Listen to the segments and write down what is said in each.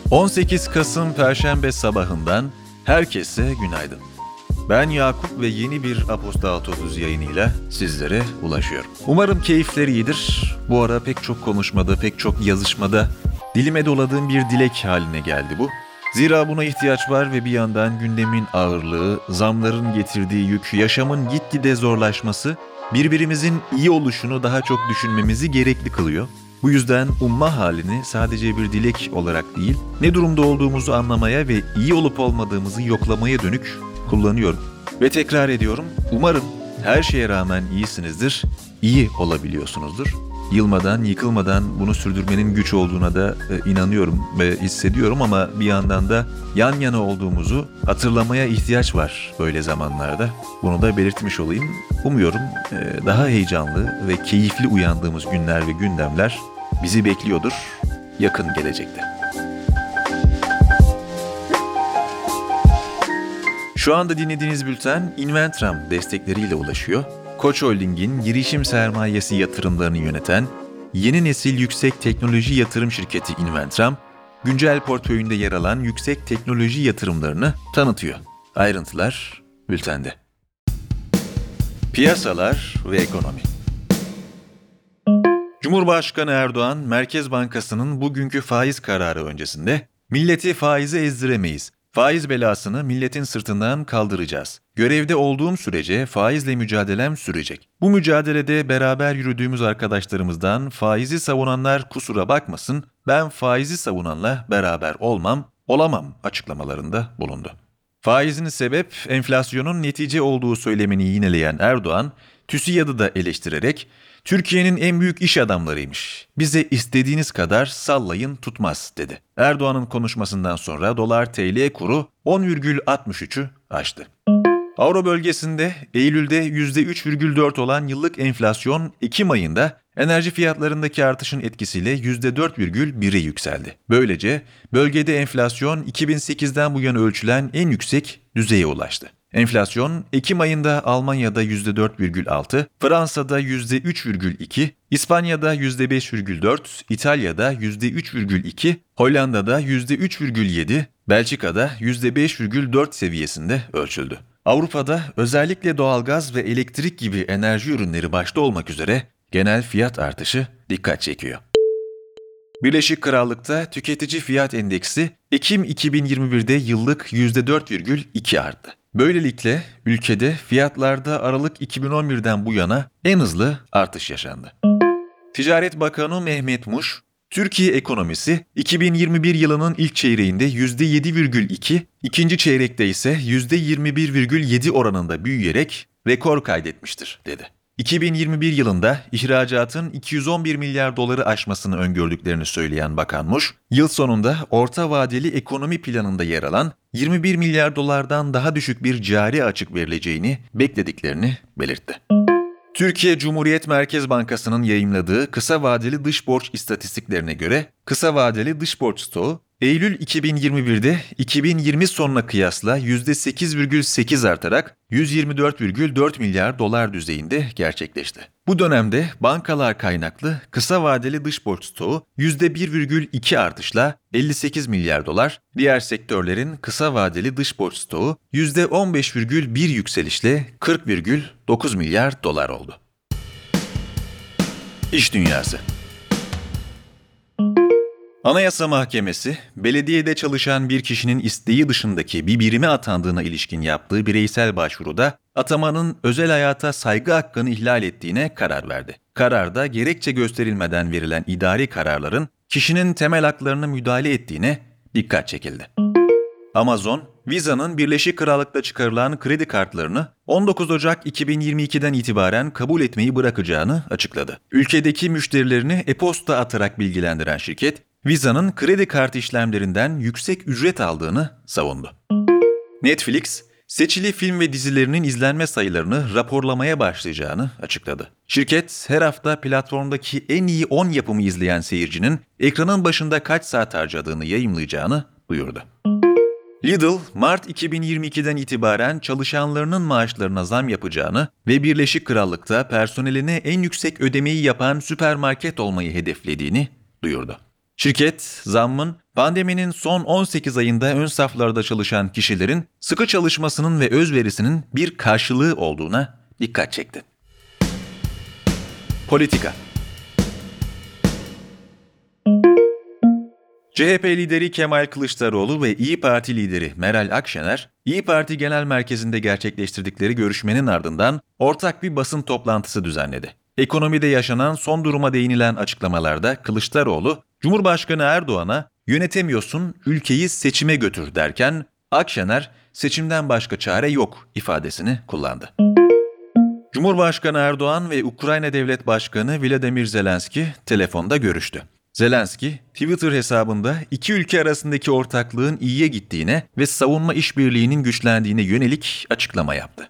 18 Kasım Perşembe sabahından herkese günaydın. Ben Yakup ve yeni bir Apostol 30 yayınıyla sizlere ulaşıyorum. Umarım keyifleri iyidir. Bu ara pek çok konuşmada, pek çok yazışmada dilime doladığım bir dilek haline geldi bu. Zira buna ihtiyaç var ve bir yandan gündemin ağırlığı, zamların getirdiği yük, yaşamın gitgide zorlaşması birbirimizin iyi oluşunu daha çok düşünmemizi gerekli kılıyor. Bu yüzden umma halini sadece bir dilek olarak değil, ne durumda olduğumuzu anlamaya ve iyi olup olmadığımızı yoklamaya dönük kullanıyorum. Ve tekrar ediyorum, umarım her şeye rağmen iyisinizdir, iyi olabiliyorsunuzdur. Yılmadan, yıkılmadan bunu sürdürmenin güç olduğuna da inanıyorum ve hissediyorum ama bir yandan da yan yana olduğumuzu hatırlamaya ihtiyaç var böyle zamanlarda. Bunu da belirtmiş olayım. Umuyorum daha heyecanlı ve keyifli uyandığımız günler ve gündemler bizi bekliyordur yakın gelecekte. Şu anda dinlediğiniz bülten Inventram destekleriyle ulaşıyor. Koç Holding'in girişim sermayesi yatırımlarını yöneten yeni nesil yüksek teknoloji yatırım şirketi Inventram, güncel portföyünde yer alan yüksek teknoloji yatırımlarını tanıtıyor. Ayrıntılar bültende. Piyasalar ve ekonomi. Cumhurbaşkanı Erdoğan, Merkez Bankası'nın bugünkü faiz kararı öncesinde "Milleti faize ezdiremeyiz. Faiz belasını milletin sırtından kaldıracağız. Görevde olduğum sürece faizle mücadelem sürecek. Bu mücadelede beraber yürüdüğümüz arkadaşlarımızdan faizi savunanlar kusura bakmasın, ben faizi savunanla beraber olamam açıklamalarında bulundu. Faizin sebep, enflasyonun netice olduğu söylemini yineleyen Erdoğan, TÜSİAD'ı da eleştirerek, "Türkiye'nin en büyük iş adamlarıymış. Bize istediğiniz kadar sallayın tutmaz," dedi. Erdoğan'ın konuşmasından sonra dolar TL kuru 10,63'ü aştı. Avro bölgesinde Eylül'de %3,4 olan yıllık enflasyon Ekim ayında enerji fiyatlarındaki artışın etkisiyle %4,1'e yükseldi. Böylece bölgede enflasyon 2008'den bu yana ölçülen en yüksek düzeye ulaştı. Enflasyon Ekim ayında Almanya'da %4,6, Fransa'da %3,2, İspanya'da %5,4, İtalya'da %3,2, Hollanda'da %3,7, Belçika'da %5,4 seviyesinde ölçüldü. Avrupa'da özellikle doğalgaz ve elektrik gibi enerji ürünleri başta olmak üzere genel fiyat artışı dikkat çekiyor. Birleşik Krallık'ta tüketici fiyat endeksi Ekim 2021'de yıllık %4,2 arttı. Böylelikle ülkede fiyatlarda Aralık 2011'den bu yana en hızlı artış yaşandı. Ticaret Bakanı Mehmet Muş, Türkiye ekonomisi 2021 yılının ilk çeyreğinde %7,2, ikinci çeyrekte ise %21,7 oranında büyüyerek rekor kaydetmiştir, dedi. 2021 yılında ihracatın 211 milyar doları aşmasını öngördüklerini söyleyen Bakan Muş, yıl sonunda orta vadeli ekonomi planında yer alan 21 milyar dolardan daha düşük bir cari açık verileceğini beklediklerini belirtti. Türkiye Cumhuriyet Merkez Bankası'nın yayımladığı kısa vadeli dış borç istatistiklerine göre kısa vadeli dış borç stoğu Eylül 2021'de 2020 sonuna kıyasla %8,8 artarak 124,4 milyar dolar düzeyinde gerçekleşti. Bu dönemde bankalar kaynaklı kısa vadeli dış borç stoğu %1,2 artışla 58 milyar dolar, diğer sektörlerin kısa vadeli dış borç stoğu %15,1 yükselişle 40,9 milyar dolar oldu. İş Dünyası. Anayasa Mahkemesi, belediyede çalışan bir kişinin isteği dışındaki bir birime atandığına ilişkin yaptığı bireysel başvuruda atamanın özel hayata saygı hakkını ihlal ettiğine karar verdi. Kararda gerekçe gösterilmeden verilen idari kararların kişinin temel haklarına müdahale ettiğine dikkat çekildi. Amazon, Visa'nın Birleşik Krallık'ta çıkarılan kredi kartlarını 19 Ocak 2022'den itibaren kabul etmeyi bırakacağını açıkladı. Ülkedeki müşterilerini e-posta atarak bilgilendiren şirket, Visa'nın kredi kartı işlemlerinden yüksek ücret aldığını savundu. Netflix, seçili film ve dizilerinin izlenme sayılarını raporlamaya başlayacağını açıkladı. Şirket, her hafta platformdaki en iyi 10 yapımı izleyen seyircinin ekranın başında kaç saat harcadığını yayımlayacağını duyurdu. Lidl, Mart 2022'den itibaren çalışanlarının maaşlarına zam yapacağını ve Birleşik Krallık'ta personeline en yüksek ödemeyi yapan süpermarket olmayı hedeflediğini duyurdu. Şirket, zammın pandeminin son 18 ayında ön saflarda çalışan kişilerin sıkı çalışmasının ve özverisinin bir karşılığı olduğuna dikkat çekti. Politika. CHP lideri Kemal Kılıçdaroğlu ve İyi Parti lideri Meral Akşener, İyi Parti Genel Merkezi'nde gerçekleştirdikleri görüşmenin ardından ortak bir basın toplantısı düzenledi. Ekonomide yaşanan son duruma değinilen açıklamalarda Kılıçdaroğlu, Cumhurbaşkanı Erdoğan'a "Yönetemiyorsun, ülkeyi seçime götür" derken, Akşener "Seçimden başka çare yok" ifadesini kullandı. Cumhurbaşkanı Erdoğan ve Ukrayna Devlet Başkanı Volodymyr Zelenski telefonda görüştü. Zelenski, Twitter hesabında iki ülke arasındaki ortaklığın iyiye gittiğine ve savunma işbirliğinin güçlendiğine yönelik açıklama yaptı.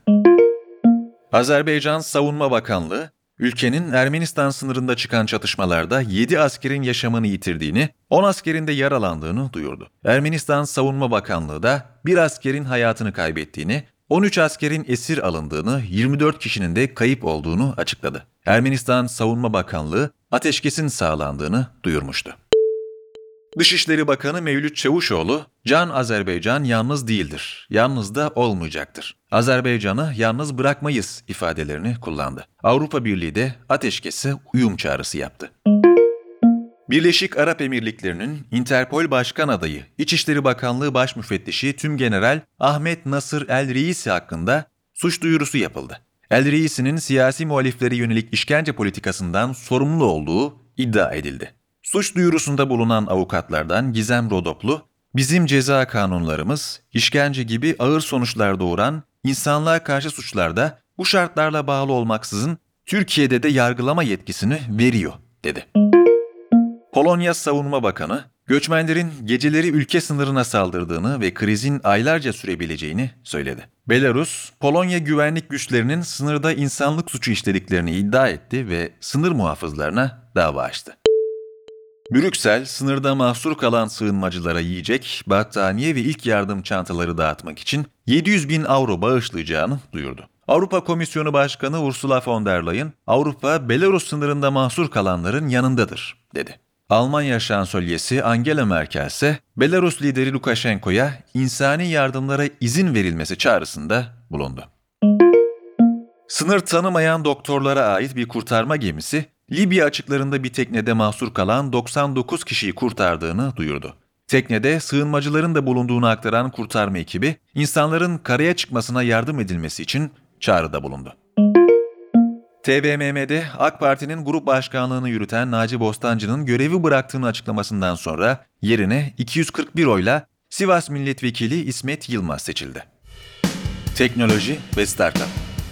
Azerbaycan Savunma Bakanlığı, ülkenin Ermenistan sınırında çıkan çatışmalarda 7 askerin yaşamını yitirdiğini, 10 askerin de yaralandığını duyurdu. Ermenistan Savunma Bakanlığı da bir askerin hayatını kaybettiğini, 13 askerin esir alındığını, 24 kişinin de kayıp olduğunu açıkladı. Ermenistan Savunma Bakanlığı ateşkesin sağlandığını duyurmuştu. Dışişleri Bakanı Mevlüt Çavuşoğlu, "Can Azerbaycan yalnız değildir, yalnız da olmayacaktır. Azerbaycan'ı yalnız bırakmayız" ifadelerini kullandı. Avrupa Birliği de ateşkese uyum çağrısı yaptı. Birleşik Arap Emirlikleri'nin Interpol Başkan Adayı, İçişleri Bakanlığı Başmüfettişi Tümgeneral Ahmet Nasır El-Reisi hakkında suç duyurusu yapıldı. El-Reisi'nin siyasi muhaliflere yönelik işkence politikasından sorumlu olduğu iddia edildi. Suç duyurusunda bulunan avukatlardan Gizem Rodoplu, "Bizim ceza kanunlarımız işkence gibi ağır sonuçlar doğuran insanlığa karşı suçlarda bu şartlarla bağlı olmaksızın Türkiye'de de yargılama yetkisini veriyor" dedi. Polonya Savunma Bakanı, göçmenlerin geceleri ülke sınırına saldırdığını ve krizin aylarca sürebileceğini söyledi. Belarus, Polonya güvenlik güçlerinin sınırda insanlık suçu işlediklerini iddia etti ve sınır muhafızlarına dava açtı. Brüksel, sınırda mahsur kalan sığınmacılara yiyecek, battaniye ve ilk yardım çantaları dağıtmak için 700 bin avro bağışlayacağını duyurdu. Avrupa Komisyonu Başkanı Ursula von der Leyen, "Avrupa, Belarus sınırında mahsur kalanların yanındadır" dedi. Almanya Şansölyesi Angela Merkel ise Belarus lideri Lukashenko'ya insani yardımlara izin verilmesi çağrısında bulundu. Sınır tanımayan doktorlara ait bir kurtarma gemisi, Libya açıklarında bir teknede mahsur kalan 99 kişiyi kurtardığını duyurdu. Teknede sığınmacıların da bulunduğunu aktaran kurtarma ekibi, insanların karaya çıkmasına yardım edilmesi için çağrıda bulundu. TBMM'de AK Parti'nin grup başkanlığını yürüten Naci Bostancı'nın görevi bıraktığını açıklamasından sonra yerine 241 oyla Sivas Milletvekili İsmet Yılmaz seçildi. Teknoloji ve Startup.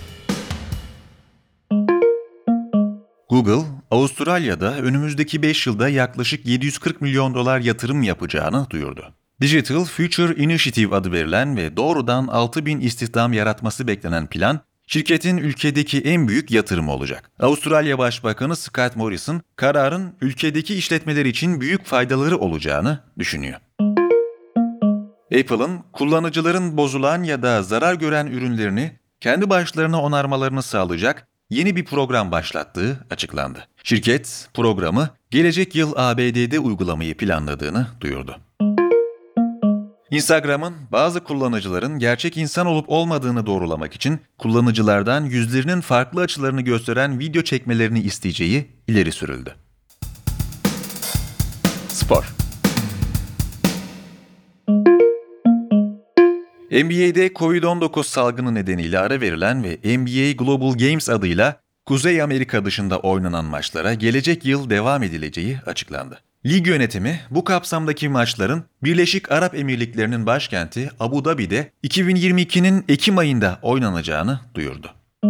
Google, Avustralya'da önümüzdeki 5 yılda yaklaşık 740 milyon dolar yatırım yapacağını duyurdu. Digital Future Initiative adı verilen ve doğrudan 6.000 istihdam yaratması beklenen plan, şirketin ülkedeki en büyük yatırımı olacak. Avustralya Başbakanı Scott Morrison, kararın ülkedeki işletmeler için büyük faydaları olacağını düşünüyor. Apple'ın kullanıcıların bozulan ya da zarar gören ürünlerini kendi başlarına onarmalarını sağlayacak yeni bir program başlattığı açıklandı. Şirket, programı gelecek yıl ABD'de uygulamayı planladığını duyurdu. Instagram'ın bazı kullanıcıların gerçek insan olup olmadığını doğrulamak için kullanıcılardan yüzlerinin farklı açılarını gösteren video çekmelerini isteyeceği ileri sürüldü. Spor. NBA'de Covid-19 salgını nedeniyle ara verilen ve NBA Global Games adıyla Kuzey Amerika dışında oynanan maçlara gelecek yıl devam edileceği açıklandı. Lig yönetimi bu kapsamdaki maçların Birleşik Arap Emirlikleri'nin başkenti Abu Dhabi'de 2022'nin Ekim ayında oynanacağını duyurdu.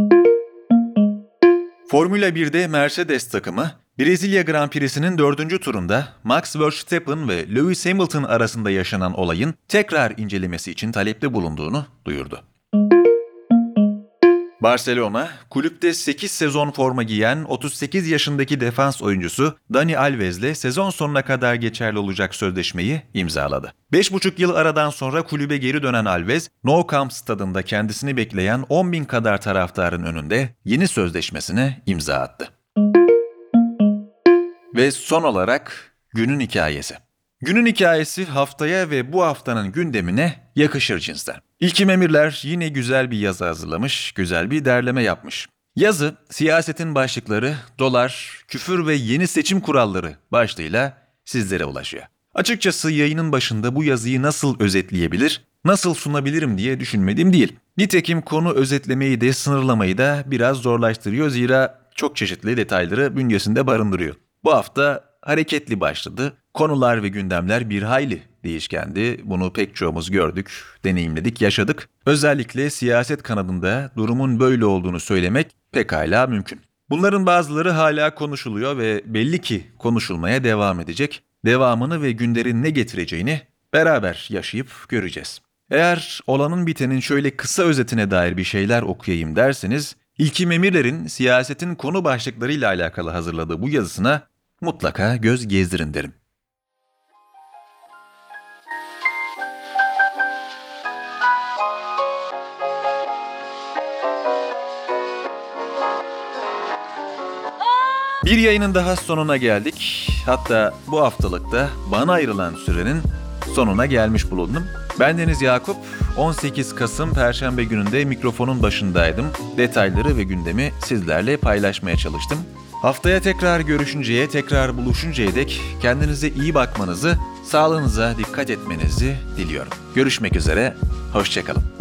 Formula 1'de Mercedes takımı Brezilya Grand Prix'sinin 4. turunda Max Verstappen ve Lewis Hamilton arasında yaşanan olayın tekrar incelemesi için talepte bulunduğunu duyurdu. Barcelona, kulüpte 8 sezon forma giyen 38 yaşındaki defans oyuncusu Dani Alves'le sezon sonuna kadar geçerli olacak sözleşmeyi imzaladı. 5,5 yıl aradan sonra kulübe geri dönen Alves, Nou Camp stadında kendisini bekleyen 10.000 kadar taraftarın önünde yeni sözleşmesine imza attı. Ve son olarak Günün hikayesi. Günün hikayesi haftaya ve bu haftanın gündemine yakışır cinsten. İlkim Emirler yine güzel bir yazı hazırlamış, güzel bir derleme yapmış. Yazı, siyasetin başlıkları, dolar, küfür ve yeni seçim kuralları başlığıyla sizlere ulaşıyor. Açıkçası yayının başında bu yazıyı nasıl özetleyebilir, nasıl sunabilirim diye düşünmediğim değil. Nitekim konu özetlemeyi de sınırlamayı da biraz zorlaştırıyor, zira çok çeşitli detayları bünyesinde barındırıyor. Bu hafta hareketli başladı. Konular ve gündemler bir hayli değişkendi. Bunu pek çoğumuz gördük, deneyimledik, yaşadık. Özellikle siyaset kanadında durumun böyle olduğunu söylemek pekala mümkün. Bunların bazıları hala konuşuluyor ve belli ki konuşulmaya devam edecek. Devamını ve günlerin ne getireceğini beraber yaşayıp göreceğiz. Eğer olanın bitenin şöyle kısa özetine dair bir şeyler okuyayım derseniz, İlkim Emirler'in siyasetin konu başlıklarıyla alakalı hazırladığı bu yazısına mutlaka göz gezdirin derim. Bir yayının daha sonuna geldik. Hatta bu haftalıkta bana ayrılan sürenin sonuna gelmiş bulundum. Bendeniz Yakup, 18 Kasım Perşembe gününde mikrofonun başındaydım. Detayları ve gündemi sizlerle paylaşmaya çalıştım. Haftaya tekrar görüşünceye, tekrar buluşuncaya dek kendinize iyi bakmanızı, sağlığınıza dikkat etmenizi diliyorum. Görüşmek üzere, hoşça kalın.